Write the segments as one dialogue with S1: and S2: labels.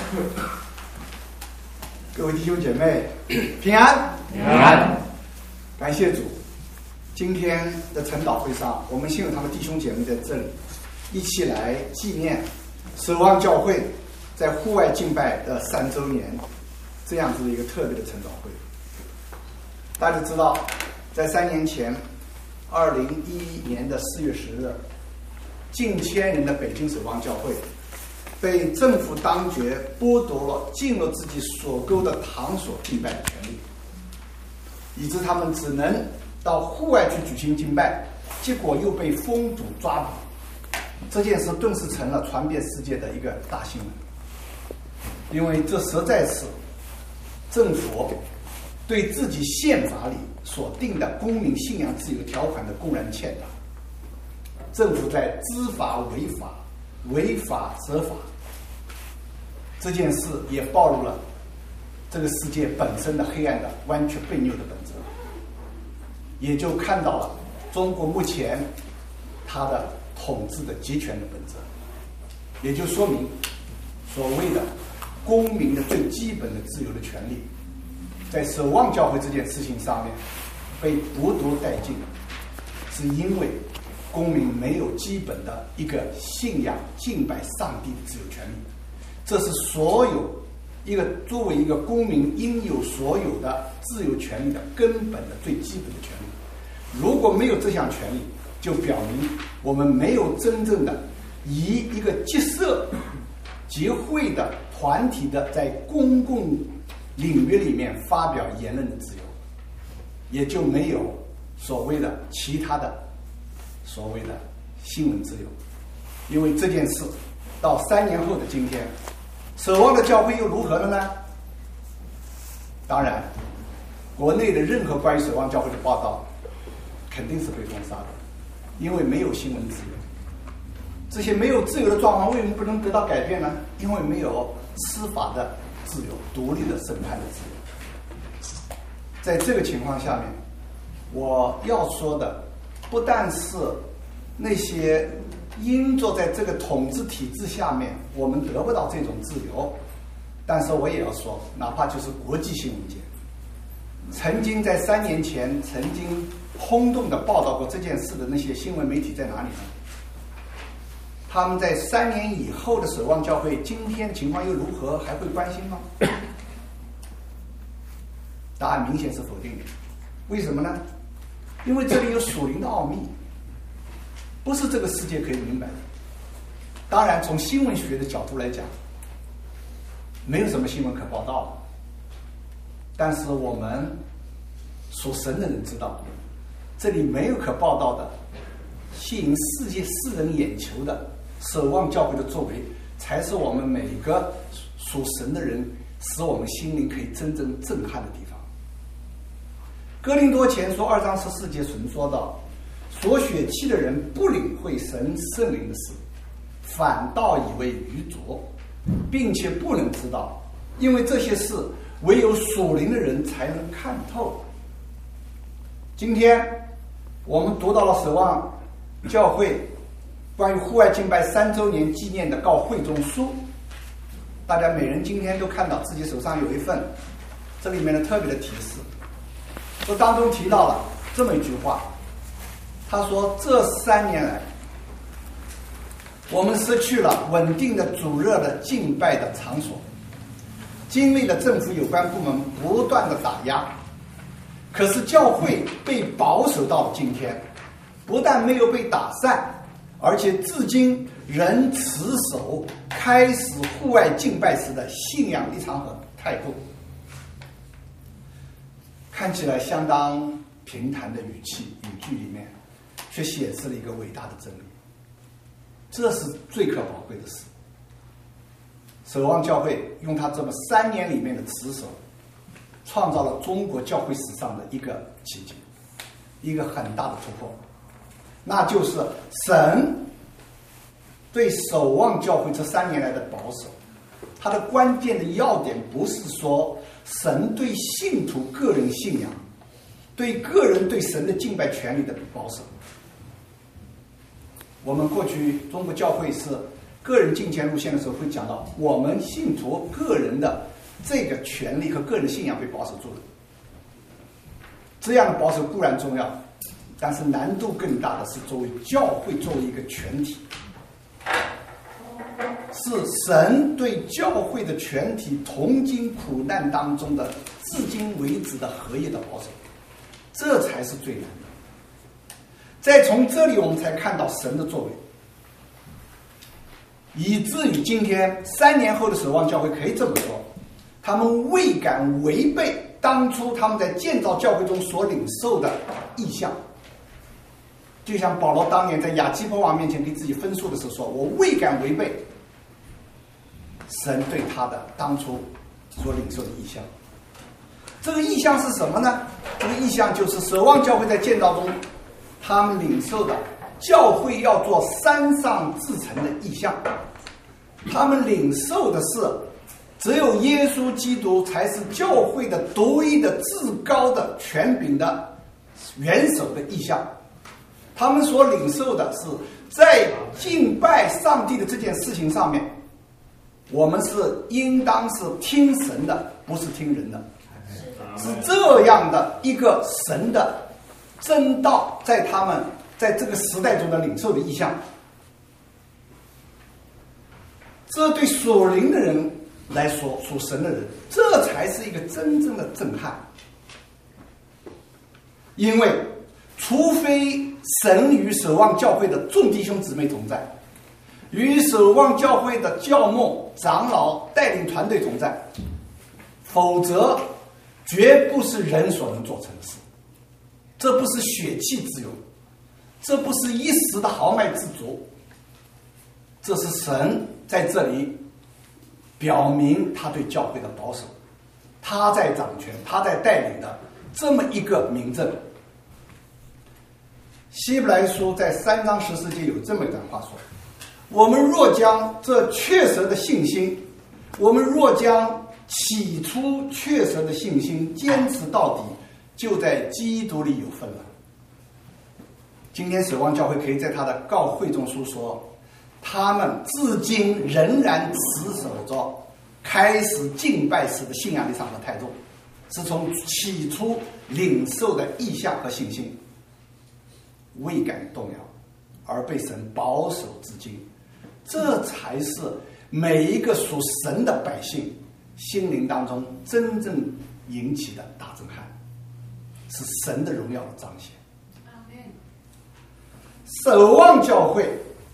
S1: 各位弟兄姐妹，平安！
S2: 平安！
S1: 感谢主，今天的晨祷会上，我们信友堂的弟兄姐妹在这里，一起来纪念守望教会在户外敬拜的3周年，这样子的一个特别的晨祷会。大家知道，在3年前，2011年的4月10日，近千人的北京守望教会被政府当局剥夺了进入自己所购的堂所敬拜的权利，以致他们只能到户外去举行敬拜，结果又被封堵抓捕。这件事顿时成了传遍世界的一个大新闻，因为这实在是政府对自己宪法里所定的公民信仰自由条款的公然践踏。政府在知法违法、违法责法，这件事也暴露了这个世界本身的黑暗的弯曲悖拗的本质，也就看到了中国目前它的统治的集权的本质，也就说明所谓的公民的最基本的自由的权利，在守望教会这件事情上面被剥夺殆尽，是因为公民没有基本的一个信仰敬拜上帝的自由权利，这是所有作为一个公民应有所有的自由权利的根本的最基本的权利。如果没有这项权利，就表明我们没有真正的以一个结社、集会的团体的在公共领域里面发表言论的自由，也就没有所谓的其他的所谓的新闻自由。因为这件事到3年后的今天，守望的教会又如何了呢？当然，国内的任何关于守望教会的报道肯定是被封杀的，因为没有新闻自由。这些没有自由的状况为什么不能得到改变呢？因为没有司法的自由、独立的审判的自由。在这个情况下面，我要说的不但是那些因着在这个统治体制下面我们得不到这种自由，但是我也要说，哪怕就是国际新闻界曾经在3年前曾经轰动的报道过这件事的那些新闻媒体在哪里呢？他们在3年以后的守望教会今天情况又如何，还会关心吗？答案明显是否定的。为什么呢？因为这里有属灵的奥秘，不是这个世界可以明白的。当然，从新闻学的角度来讲，没有什么新闻可报道的。但是我们属神的人知道，这里没有可报道的，吸引世界世人眼球的守望教会的作为，才是我们每个属神的人使我们心灵可以真正震撼的地方。哥林多前书2章14节神说道：所血气的人不领会神圣灵的事，反倒以为愚拙，并且不能知道，因为这些事唯有属灵的人才能看透。今天我们读到了守望教会关于户外敬拜3周年纪念的告会中书，大家每人今天都看到自己手上有一份，这里面的特别的提示，这当中提到了这么一句话，他说这3年来我们失去了稳定的主热的敬拜的场所，经历了政府有关部门不断的打压，可是教会被保守到了今天，不但没有被打散，而且至今仍持守开始户外敬拜时的信仰立场和态度。看起来相当平坦的语句里面，却显示了一个伟大的真理，这是最可宝贵的事。守望教会用他这么3年里面的持守，创造了中国教会史上的一个奇迹，一个很大的突破，那就是神对守望教会这3年来的保守。它的关键的要点不是说神对信徒个人信仰、对个人对神的敬拜权利的保守。我们过去中国教会是个人敬虔路线的时候会讲到，我们信徒个人的这个权利和个人信仰被保守住了。这样的保守固然重要，但是难度更大的是作为教会作为一个全体，是神对教会的全体同经苦难当中的至今为止的合一的保守，这才是最难的。再从这里我们才看到神的作为，以至于今天3年后的守望教会可以这么说，他们未敢违背当初他们在建造教会中所领受的意向。就像保罗当年在亚基波王面前给自己分数的时候说，我未敢违背神对他的当初所领受的意向。这个意向是什么呢？这个意向就是守望教会在建造中他们领受的教会要做山上至诚的意向。他们领受的是只有耶稣基督才是教会的独一的至高的权柄的元首的意向。他们所领受的是在敬拜上帝的这件事情上面，我们是应当是听神的，不是听人的，是这样的一个神的真道，在他们在这个时代中的领受的意向。这对属灵的人来说，属神的人，这才是一个真正的震撼。因为除非神与守望教会的众弟兄姊妹同在，与守望教会的教牧、长老、带领团队同在，否则绝不是人所能做成的事。这不是血气之勇，这不是一时的豪迈自足，这是神在这里表明他对教会的保守，他在掌权，他在带领的这么一个明证。希伯来书在3章14节有这么一段话说，我们若将这确实的信心，我们若将起初确实的信心坚持到底，就在基督里有份了。今天守望教会可以在他的告会中书说，他们至今仍然持守着开始敬拜时的信仰力上的态度，是从起初领受的意向和信心未敢动摇，而被神保守至今。这才是每一个属神的百姓心灵当中真正引起的大震撼，是神的荣耀的彰显。守望教会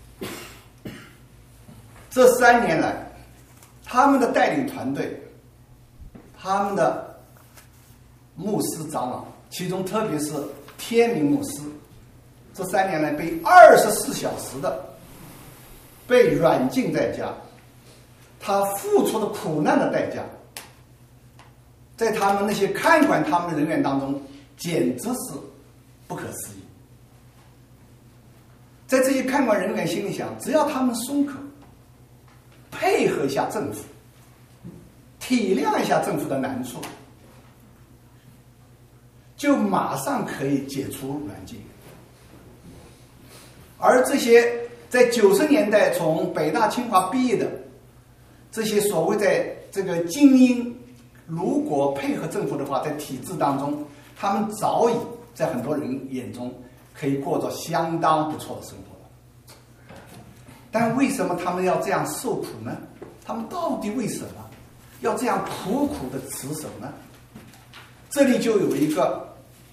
S1: 这3年来，他们的带领团队，他们的牧师长老，其中特别是天明牧师，这3年来被24小时的被软禁在家，他付出的苦难的代价，在他们那些看管他们的人员当中简直是不可思议。在这些看管人员心里想，只要他们松口，配合一下政府，体谅一下政府的难处，就马上可以解除软禁。而这些在90年代从北大清华毕业的这些所谓在这个精英，如果配合政府的话，在体制当中，他们早已在很多人眼中可以过着相当不错的生活了。但为什么他们要这样受苦呢？他们到底为什么要这样苦苦的持守呢？这里就有一个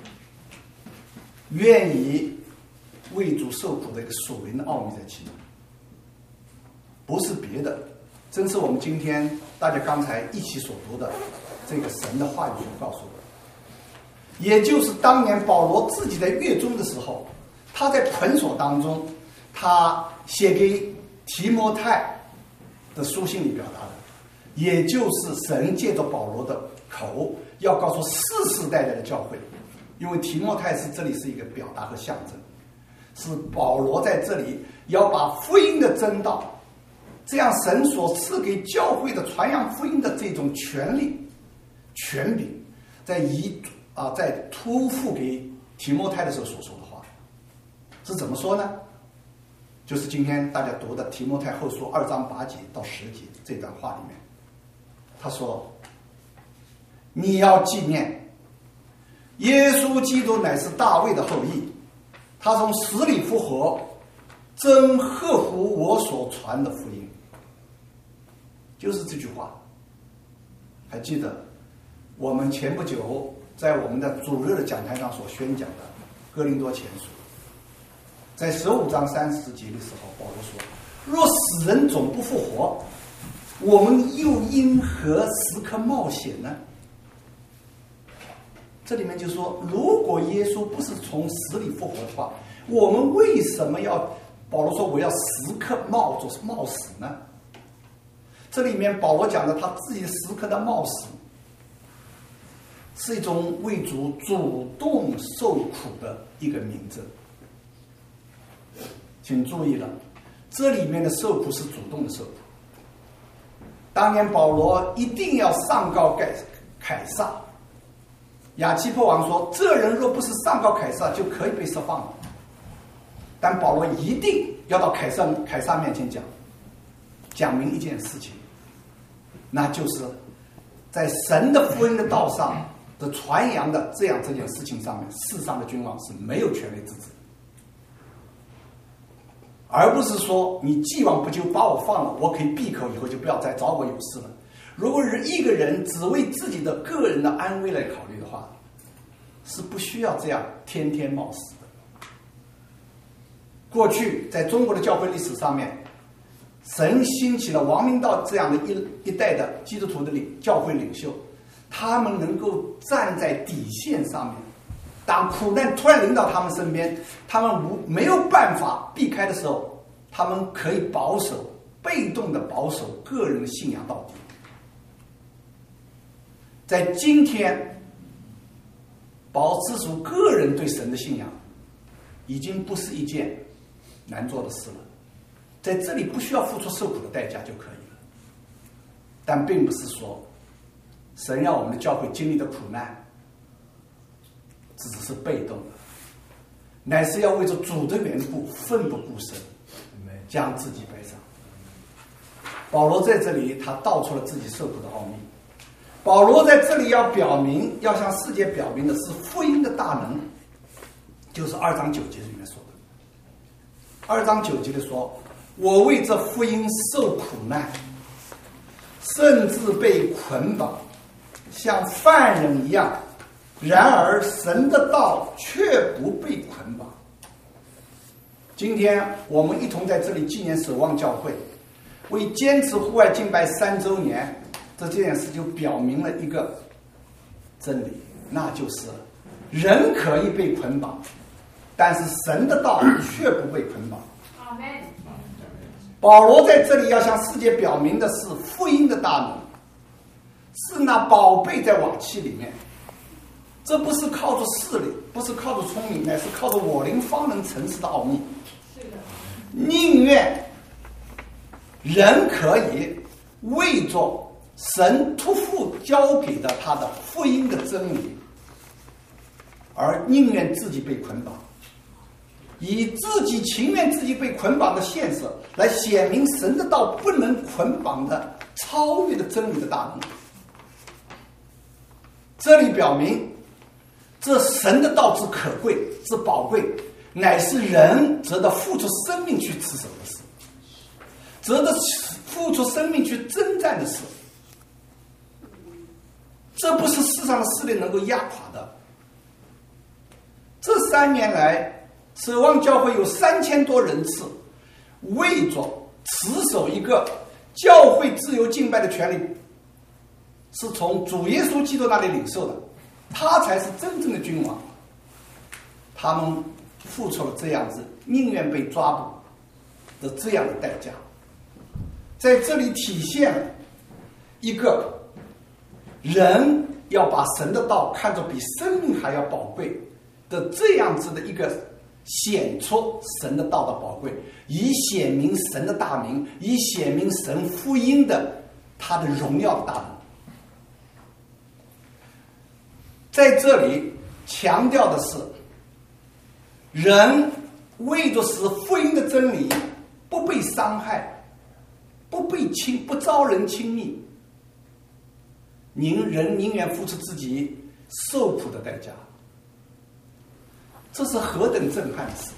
S1: 愿意为主受苦的一个属灵的奥秘在其中，不是别的，正是我们今天大家刚才一起所读的这个神的话语所告诉的。也就是当年保罗自己在狱中的时候，他在捆锁当中，他写给提摩太的书信里表达的，也就是神借着保罗的口要告诉世世代代的教会，因为提摩太这里是一个表达和象征，是保罗在这里要把福音的真道，这样神所赐给教会的传扬福音的这种权利、权柄，在托付给提摩太的时候所说的话，是怎么说呢？ 就是今天大家读的提摩太后书2章8节到10节这段话里面，他说：“你要纪念，耶稣基督乃是大卫的后裔，他从死里复活，真合乎我所传的福音。”就是这句话。还记得我们前不久在我们的主日的讲台上所宣讲的哥林多前书，在15章30节的时候，保罗说：“若死人总不复活，我们又因何时刻冒险呢？”这里面就说，如果耶稣不是从死里复活的话，我们为什么要保罗说我要时刻冒死呢？这里面保罗讲的他自己时刻的冒死，是一种为主主动受苦的一个明证。请注意了，这里面的受苦是主动的受苦。当年保罗一定要上告凯撒，亚基波王说：“这人若不是上告凯撒，就可以被释放了。”但保罗一定要到凯撒面前讲明一件事情，那就是在神的福音的道上的传扬的这件事情上面，世上的君王是没有权利制止，而不是说你既往不咎把我放了，我可以闭口，以后就不要再找我有事了。如果是一个人只为自己的个人的安危来考虑的话，是不需要这样天天冒死的。过去在中国的教会历史上面，神兴起了王明道这样的一代的基督徒的教会领袖，他们能够站在底线上面，当苦难突然临到他们身边，他们没有办法避开的时候，他们可以被动的保守个人的信仰到底。在今天，保持住个人对神的信仰已经不是一件难做的事了，在这里不需要付出受苦的代价就可以了。但并不是说神让我们的教会经历的苦难只是被动的，乃是要为着主的缘故奋不顾身，将自己摆上。保罗在这里他道出了自己受苦的奥秘。保罗在这里要向世界表明的是福音的大能，就是2章9节里面说的。2章9节里说：“我为这福音受苦难，甚至被捆绑，像犯人一样。然而神的道却不被捆绑。”今天我们一同在这里纪念守望教会为坚持户外敬拜3周年，这件事就表明了一个真理，那就是人可以被捆绑，但是神的道却不被捆绑。保罗在这里要向世界表明的是福音的大能，是那宝贝在瓦器里面，这不是靠着势力，不是靠着聪明，乃是靠着我灵方能成事的奥秘。宁愿人可以为着神托付交给的他的福音的真理，而宁愿自己被捆绑，以自己情愿自己被捆绑的现实来显明神的道不能捆绑的超越的真理的大能。这里表明这神的道之可贵之宝贵，乃是人值得付出生命去持守的事，值得付出生命去征战的事。这不是世上的势力能够压垮的。这3年来，守望教会有3000多人次，为着持守一个教会自由敬拜的权利，是从主耶稣基督那里领受的，他才是真正的君王。他们付出了这样子宁愿被抓捕的这样的代价，在这里体现了一个人要把神的道看作比生命还要宝贵的这样子的一个显出神的道的宝贵，以显明神的大名，以显明神福音的他的荣耀的大能。在这里强调的是，人为着使福音的真理不被伤害，不遭人轻蔑，人宁愿付出自己受苦的代价。这是何等震撼的事！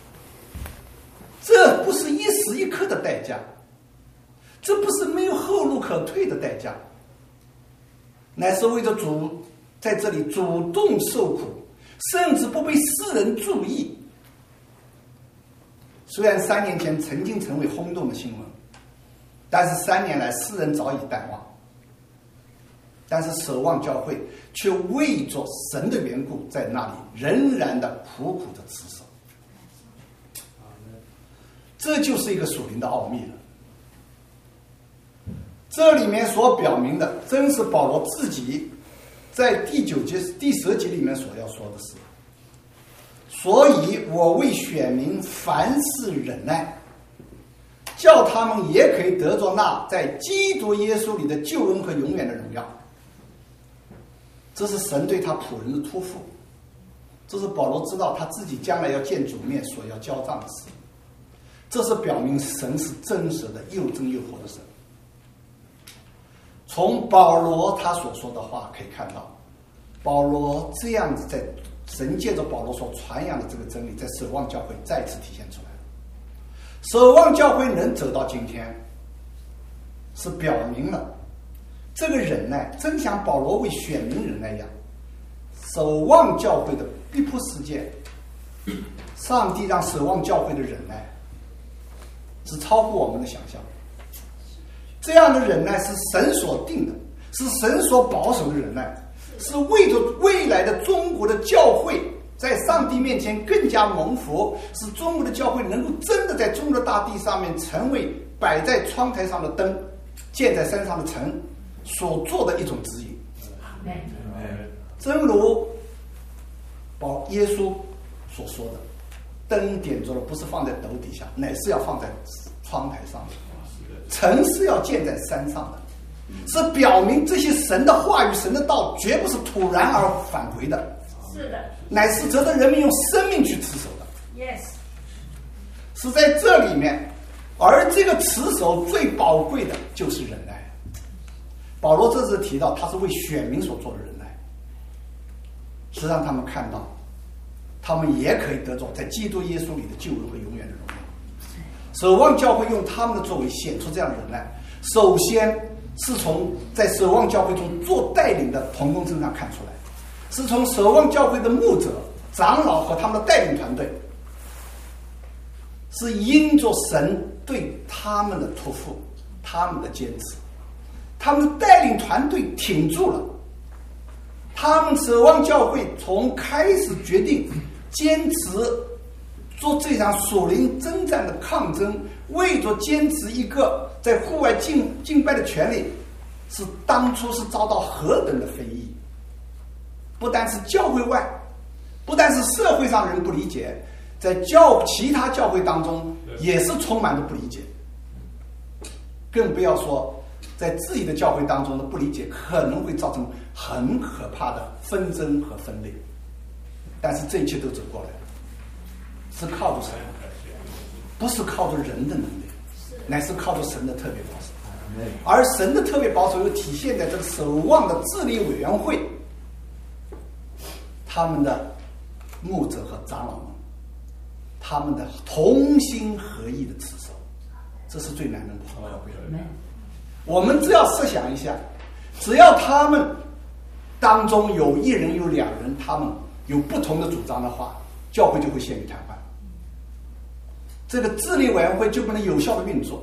S1: 这不是一时一刻的代价，这不是没有后路可退的代价，乃是为着主在这里主动受苦，甚至不被世人注意。虽然3年前曾经成为轰动的新闻，但是3年来世人早已淡忘。但是守望教会却为着神的缘故，在那里仍然的苦苦的持守。这就是一个属灵的奥秘了。这里面所表明的，正是保罗自己在第10节里面所要说的事。所以我为选民凡事忍耐，叫他们也可以得着那在基督耶稣里的救恩和永远的荣耀。这是神对他仆人的托付，这是保罗知道他自己将来要见主面所要交账的事。这是表明神是真实的，又真又活的神。从保罗他所说的话可以看到，保罗这样子在神借着保罗所传扬的这个真理，在守望教会再次体现出来了。守望教会能走到今天，是表明了这个忍耐真像保罗为选民忍耐一样。守望教会的逼迫事件，上帝让守望教会的忍耐是超乎我们的想象。这样的忍耐是神所定的，是神所保守的忍耐，是为着未来的中国的教会在上帝面前更加蒙福，使中国的教会能够真的在中国的大地上面成为摆在窗台上的灯，建在山上的城所做的一种指引。正如耶稣所说的，灯点着了不是放在斗底下，乃是要放在窗台上的，城是要建在山上的，是表明这些神的话语、神的道绝不是突然而返回的，
S2: 是的，
S1: 乃是值得人们用生命去持守的。
S2: Yes，
S1: 是在这里面，而这个持守最宝贵的就是忍耐。保罗这次提到他是为选民所做的忍耐，是让他们看到他们也可以得着在基督耶稣里的救恩和永远的荣耀。守望教会用他们的作为显出这样的忍耐，首先是从在守望教会中做带领的同工身上看出来，是从守望教会的牧者、长老和他们的带领团队，是因着神对他们的托付、他们的坚持，他们的带领团队挺住了。他们守望教会从开始决定坚持做这场属灵征战的抗争，为着坚持一个在户外敬拜的权利，是当初是遭到何等的非议。不但是教会外，不但是社会上人不理解，在其他教会当中也是充满了不理解，更不要说在自己的教会当中的不理解，可能会造成很可怕的纷争和分裂。但是这一切都走过来了，是靠着神，不是靠着人的能力，乃是靠着神的特别保守。而神的特别保守又体现在这个守望的治理委员会，他们的牧者和长老们，他们的同心合意的持守，这是最难能的。我们只要设想一下，只要他们当中有一人有两人，他们有不同的主张的话，教会就会陷于瘫痪，这个治理委员会就不能有效的运作。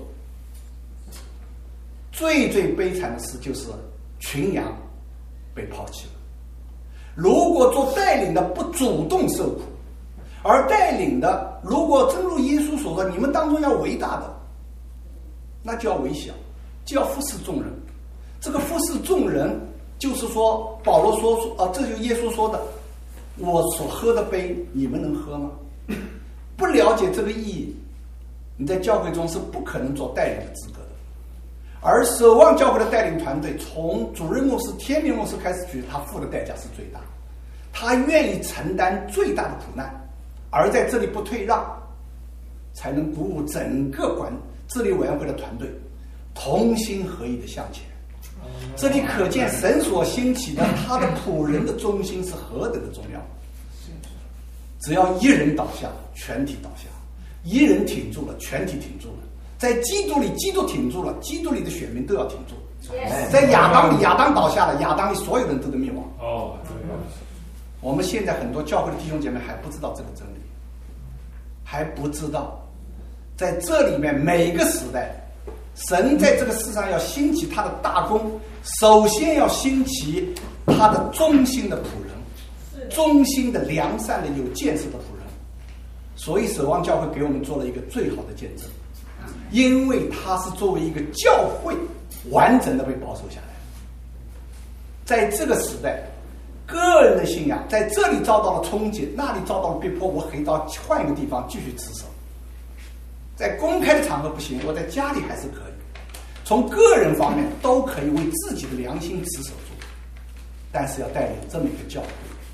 S1: 最悲惨的事就是群羊被抛弃了。如果做带领的不主动受苦，而带领的如果正如耶稣所说，你们当中要为大的，那就要为小，就要服侍众人。这个服侍众人就是说，保罗说这就是耶稣说的，我所喝的杯你们能喝吗？不了解这个意义，你在教会中是不可能做带领的资格的。而守望教会的带领团队，从主任牧师、天明牧师开始举，他付的代价是最大，他愿意承担最大的苦难，而在这里不退让， 才能鼓舞整个治理委员会的团队同心合意的向前。这里可见神所兴起的他的仆人的忠心是何等的重要。只要一人倒下，全体倒下；一人挺住了，全体挺住了。在基督里，基督挺住了，基督里的选民都要挺住。在亚当里，亚当倒下了，亚当里所有人都得灭亡。我们现在很多教会的弟兄姐妹还不知道这个真理，还不知道在这里面每个时代，神在这个世上要兴起他的大功，首先要兴起他的忠心的仆人，忠心的良善的有见识的仆人。所以守望教会给我们做了一个最好的见证，因为它是作为一个教会完整的被保守下来。在这个时代，个人的信仰在这里遭到了冲击，那里遭到了逼迫，我可以到换一个地方继续持守。在公开的场合不行，我在家里还是可以。从个人方面都可以为自己的良心持守住，但是要带领这么一个教会，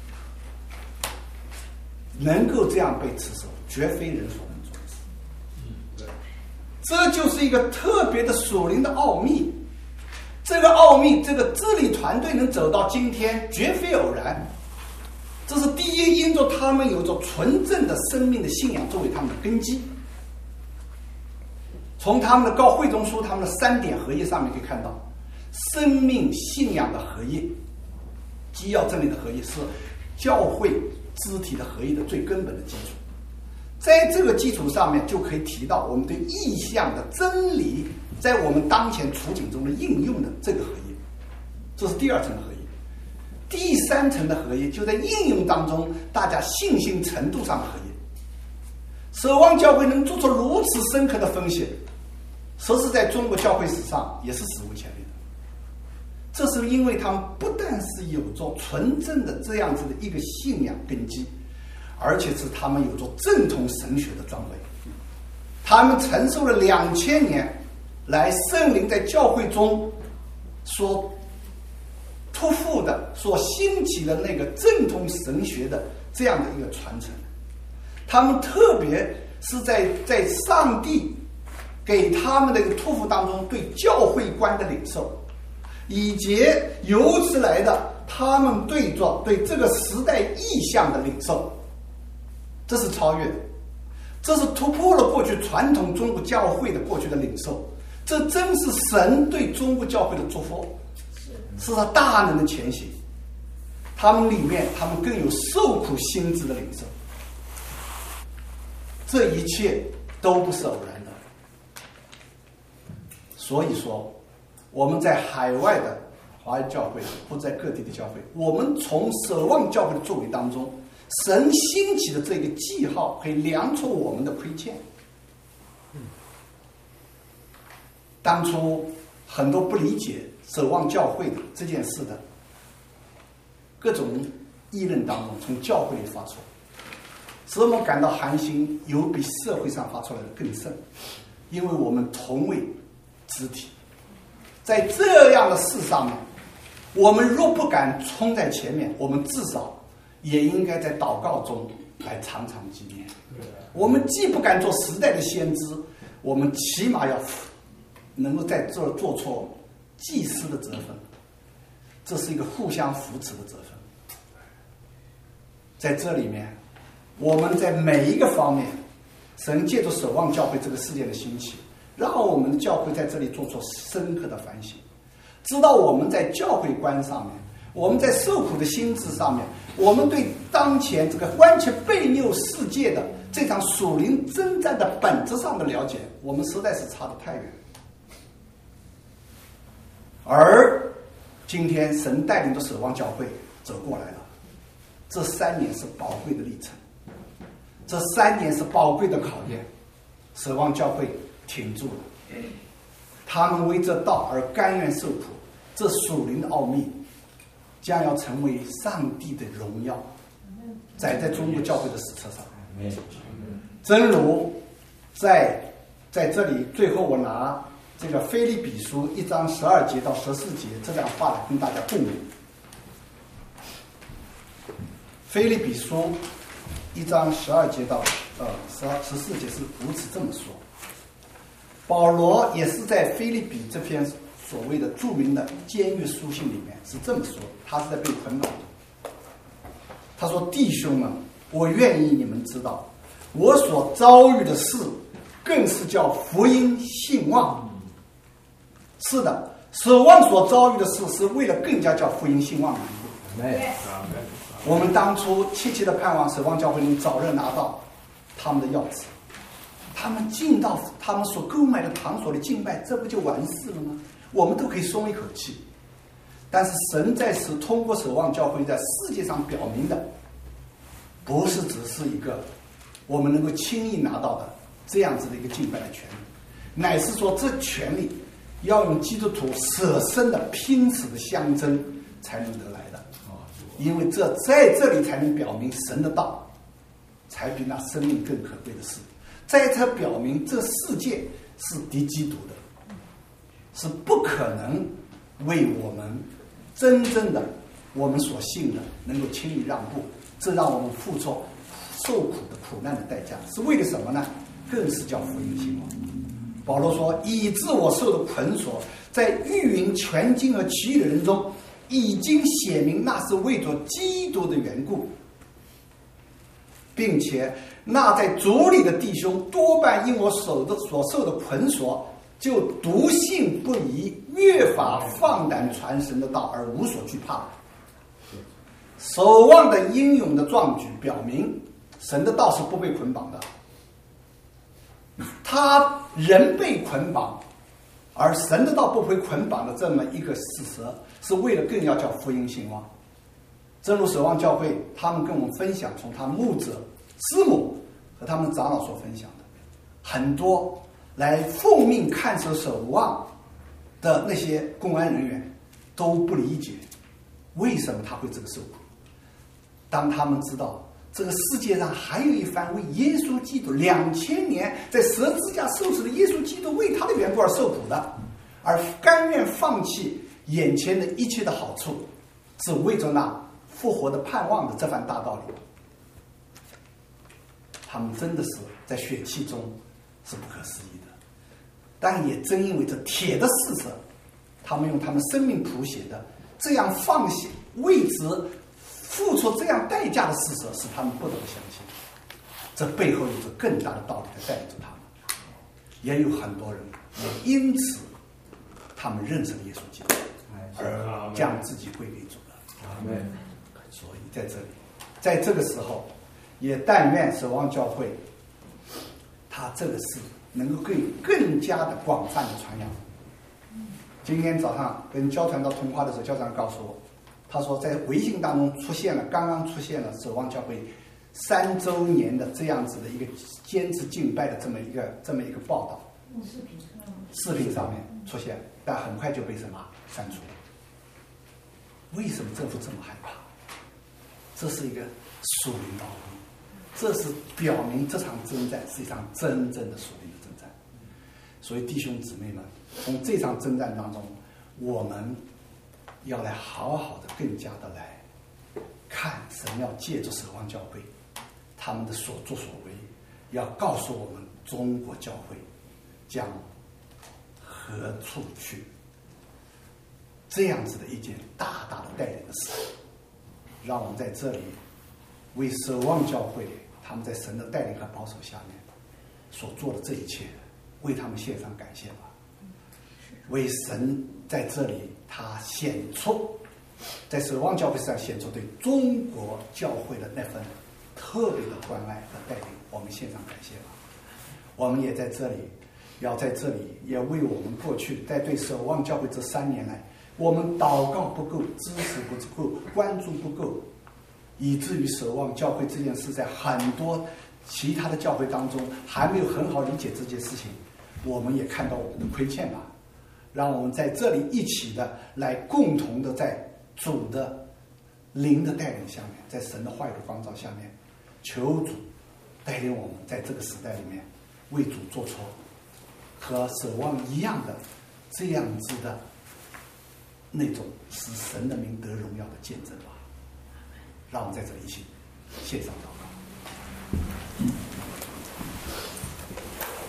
S1: 能够这样被持守，绝非人所能做的事。这就是一个特别的属灵的奥秘。这个奥秘，这个治理团队能走到今天，绝非偶然。这是第一，因着他们有着纯正的生命的信仰作为他们的根基。从他们的告会中书，他们的3点合一上面可以看到，生命信仰的合一，基要真理的合一，是教会肢体的合一的最根本的基础。在这个基础上面，就可以提到我们对意象的真理在我们当前处境中的应用的这个合一，这是第2层的合一。第3层的合一就在应用当中，大家信心程度上的合一。守望教会能做出如此深刻的分析，说是在中国教会史上也是史无前例的。这是因为他们不但是有着纯正的这样子的一个信仰根基，而且是他们有着正统神学的装备。他们承受了2000年来圣灵在教会中所托付的、所兴起的那个正统神学的这样的一个传承。他们特别是在上帝给他们的一个托付当中，对教会观的领受，以及由此来的他们对这个时代意象的领受，这是超越的，这是突破了过去传统中国教会的过去的领受。这真是神对中国教会的祝福，是他大能的前行。他们里面，他们更有受苦心志的领受。这一切都不是偶然的。所以说，我们在海外的华人教会或在各地的教会，我们从守望教会的作为当中，神兴起的这个记号可以量出我们的亏欠。当初很多不理解守望教会的这件事的各种议论当中，从教会里发出，使我们感到寒心，有比社会上发出来的更甚，因为我们同为肢体。在这样的事上面，我们若不敢冲在前面，我们至少也应该在祷告中来常常纪念。我们既不敢做时代的先知，我们起码要能够在这做出祭司的责分，这是一个互相扶持的责分。在这里面，我们在每一个方面，神借着守望教会这个事件的兴起，让我们的教会在这里做出深刻的反省，知道我们在教会观上面，我们在受苦的心智上面，我们对当前这个完全悖谬世界的这场属灵征战的本质上的了解，我们实在是差得太远。而今天神带领着守望教会走过来了，这3年是宝贵的历程，这3年是宝贵的考验。守望教会挺住了，他们为这道而甘愿受苦，这属灵的奥秘将要成为上帝的荣耀，载在中国教会的史册上。正如在这里，最后我拿这个腓立比书1章12节到14节这段话来跟大家共勉。腓立比书1章12节到 14节是如此这么说。保罗也是在腓立比这篇所谓的著名的监狱书信里面是这么说，他是在被捆绑的。他说：“弟兄们，我愿意你们知道，我所遭遇的事，更是叫福音兴旺。”是的，守望所遭遇的事，是为了更加叫福音兴旺的缘故。我们当初切切的盼望守望教会能早日拿到他们的钥匙，他们进到他们所购买的场所的敬拜，这不就完事了吗？我们都可以松一口气。但是神在此通过守望教会在世界上表明的，不是只是一个我们能够轻易拿到的这样子的一个敬拜的权利，乃是说这权利要用基督徒舍身的拼死的相争才能得来的。因为这在这里才能表明神的道才比那生命更可贵的事，在这表明这世界是敌基督的，是不可能为我们真正的我们所信的能够轻易让步，这让我们付出受苦的苦难的代价，是为了什么呢？更是叫福音兴旺。保罗说：“以致我受的捆锁，在御营全经和其余的人中，已经写明那是为着基督的缘故，并且那在主里的弟兄多半因我所受的捆锁，就笃信不疑，越发放胆传神的道，而无所惧怕。”守望的英勇的壮举表明，神的道是不被捆绑的。他人被捆绑，而神的道不被捆绑的这么一个事实，是为了更要叫福音兴旺。正如守望教会他们跟我们分享，从他牧者师母和他们长老所分享的，很多来奉命看守守望的那些公安人员都不理解为什么他会这个受苦。当他们知道这个世界上还有一番为耶稣基督2000年在十字架受死的耶稣基督为他的缘故而受苦的，而甘愿放弃眼前的一切的好处，是为着那复活的盼望的这番大道理，他们真的是在血气中是不可思议的。但也正因为这铁的事实，他们用他们生命谱写的这样放弃为之付出这样代价的事实，使他们不得不相信，这背后有着更大的道理在带领着他们。也有很多人也因此他们认识了耶稣基督，而将自己归给主了。所以在这里，在这个时候，也但愿守望教会他这个事能够更加的广泛的传扬。今天早上跟焦传道通话的时候，焦传道告诉我，他说在微信当中刚刚出现了守望教会3周年的这样子的一个坚持敬拜的这么一个报道，视频上面出现，但很快就被什么删除了。为什么政府这么害怕？这是一个属灵的奥秘，这是表明这场征战是一场真正的属灵的征战。所以弟兄姊妹们，从这场征战当中，我们要来好好的更加的来看神要借着守望教会他们的所作所为，要告诉我们中国教会将何处去，这样子的一件大大的带领的事。让我们在这里为守望教会他们在神的带领和保守下面所做的这一切，为他们献上感谢吧。为神在这里他显出在守望教会上显出对中国教会的那份特别的关爱和带领，我们献上感谢吧。我们也在这里也为我们过去在对守望教会这3年来，我们祷告不够，支持不够，关注不够，以至于守望教会这件事在很多其他的教会当中还没有很好理解这件事情，我们也看到我们的亏欠吧。让我们在这里一起的来共同的在主的灵的带领下面，在神的话语的光照下面，求主带领我们在这个时代里面为主做出和守望一样的这样子的那种使神的名得荣耀的见证吧。让我们在这里一起献上祷告。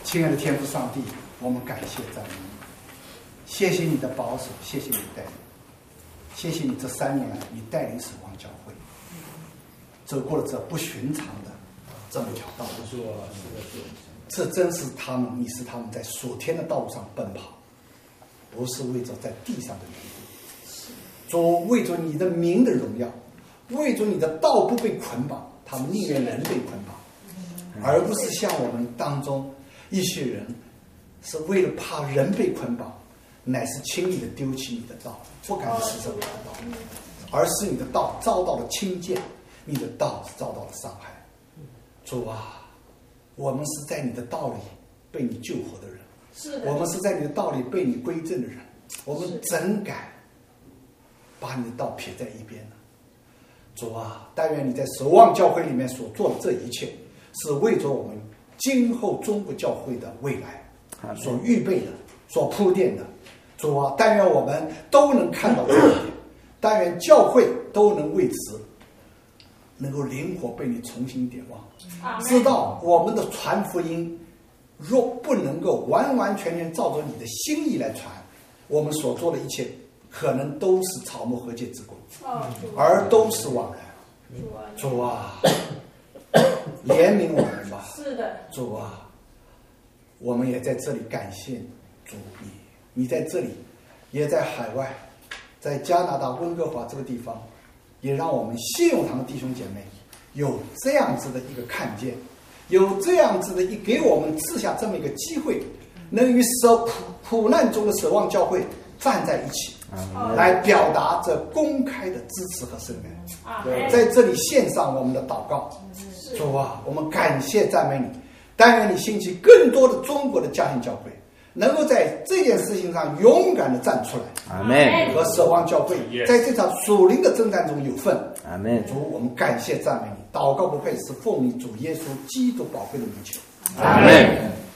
S1: 亲爱的天父上帝，我们感谢赞美你，谢谢你的保守，谢谢你的带领，谢谢你这3年来你带领守望教会走过了这不寻常的这么一条道路。这真是你是他们在属天的道路上奔跑，不是为着在地上的缘故。主，为着你的名的荣耀，为着你的道不被捆绑，他们宁愿人被捆绑，而不是像我们当中一些人是为了怕人被捆绑，乃是轻易的丢弃你的道，不敢持守你的道，而是你的道遭到了轻贱，你的道遭到了伤害。主啊，我们是在你的道里被你救活的人，
S2: 是的，
S1: 我们是在你的道里被你归正的人，我们怎敢把你的道撇在一边呢？主啊，但愿你在守望教会里面所做的这一切，是为着我们今后中国教会的未来所预备的、所铺垫的。主啊，但愿我们都能看到这一点，但愿教会都能为此能够灵活被你重新点望，知道我们的传福音若不能够完完全全照着你的心意来传，我们所做的一切可能都是草木禾秸之功，而都是枉然。主啊，怜悯我们吧。
S2: 是的，
S1: 主啊，我们也在这里感谢主你在这里，也在海外，在加拿大温哥华这个地方，也让我们信友堂的弟兄姐妹有这样子的一个看见，有这样子的给我们赐下这么一个机会，能与苦难中的守望教会站在一起，来表达这公开的支持和声援。在这里献上我们的祷告。主啊，我们感谢赞美你，但愿你兴起更多的中国的家庭教会，能够在这件事情上勇敢的站出来。
S3: 阿们。
S1: 和守望教会在这场属灵的征战中有份。
S3: 阿们。
S1: 主，我们感谢赞美你，祷告不配，是奉你主耶稣基督宝贵的名求。
S3: 阿们。